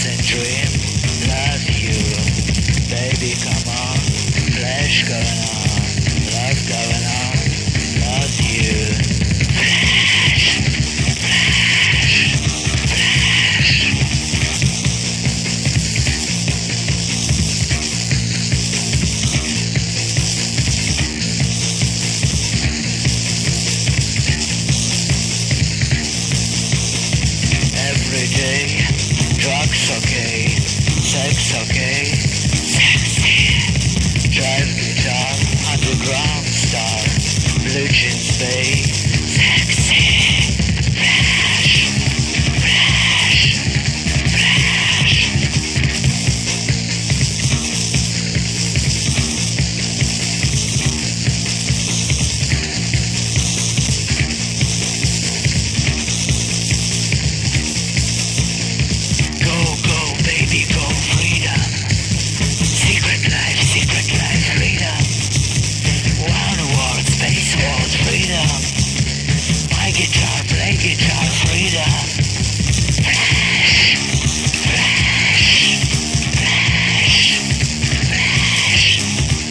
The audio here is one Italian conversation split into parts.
and dream, love you, baby, come on, flash going on, love going on, love you, flash, flash, flash. Every day, drugs okay, sex okay, sexy. Drive guitar, underground star, blue jeans bay, sexy. Flash, flash, flash. Go, go, baby, go, freedom. Secret life, freedom. One world, space world, freedom. My guitar, play guitar, freedom. Flash, flash, flash, flash.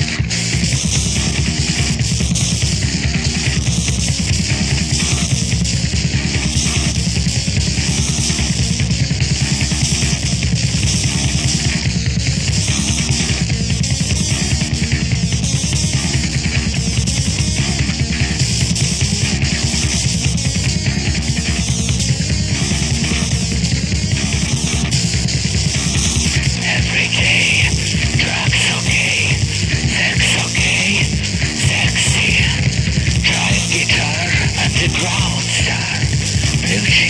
Every day, drugs okay, sex okay, sexy. Drive guitar, underground star, blue jeans.